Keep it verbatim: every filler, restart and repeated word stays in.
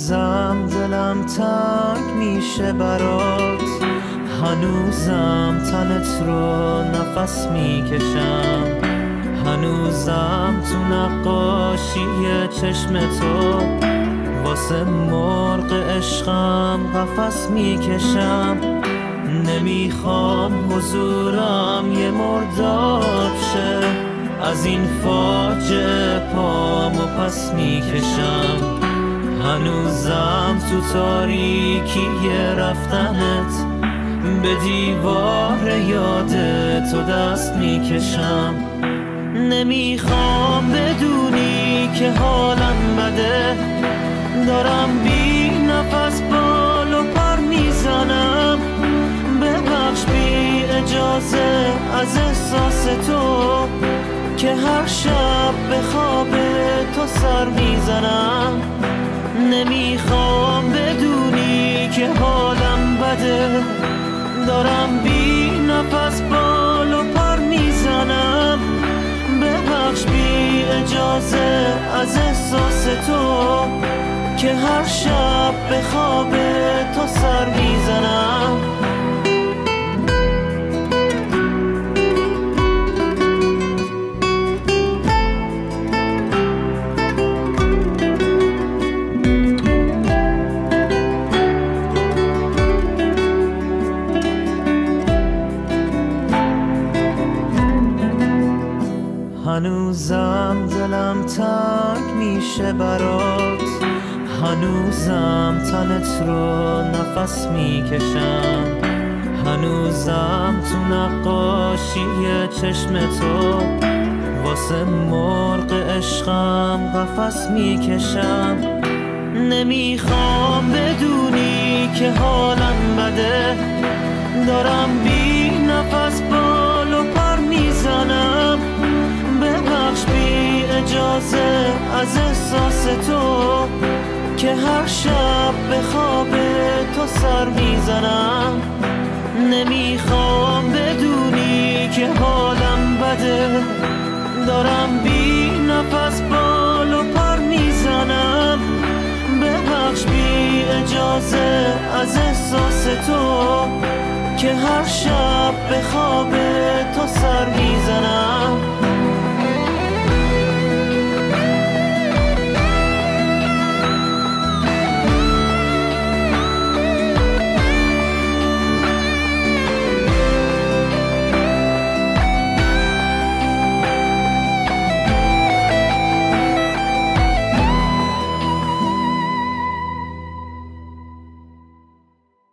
هنوزم دلم تنگ میشه برات، هنوزم تنت رو نفس میکشم، هنوزم تو نقاشی چشم تو واسه مرغ عشقم قفس میکشم. نمیخوام حضورم یه مرداب شه، از این فاجعه پامو پس میکشم، هنوزم تو تاریکی رفتنت به دیوار یاد تو دست میکشم. نمیخوام بدونی که حالم بده، دارم بی نفس بال و پر میزنم، ببخش بی اجازه از احساس تو که هر شب به خواب تو سر میزنم. نمیخوام بدونی که حالم بده، دارم بی نفس بال و پر میزنم، ببخش بی اجازه از احساس تو که هر شب به خواب تو سر میزنم. هنوزم دلم تنگ میشه برات، هنوزم تنت رو نفس میکشم، هنوزم تو نقاشی چشم تو واسه مرغ عشقم قفس میکشم. نمیخوام بدونی که حالم بده، دارم بی نفس بال و پر میزنم، ببخش بی اجازه از احساس تو که هر شب به خواب تو سر میزنم. نمیخوام بدونی که حالم بده، دارم بی نفس بال و پر میزنم، ببخش بی اجازه از احساس تو که هر شب به خواب تو سر میزنم.